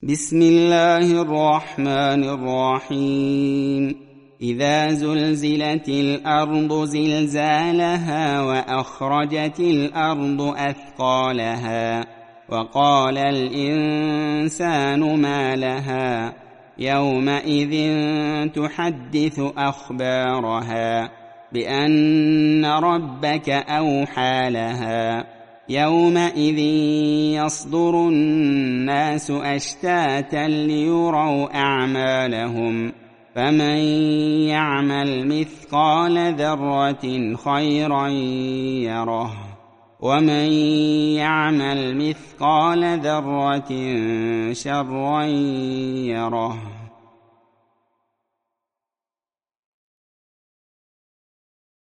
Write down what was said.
بسم الله الرحمن الرحيم إذا زلزلت الأرض زلزالها وأخرجت الأرض أثقالها وقال الإنسان ما لها يومئذ تحدث أخبارها بأن ربك أوحى لها يومئذ يصدر الناس أشتاتا ليروا أعمالهم فمن يعمل مثقال ذرة خيرا يره ومن يعمل مثقال ذرة شرا يره.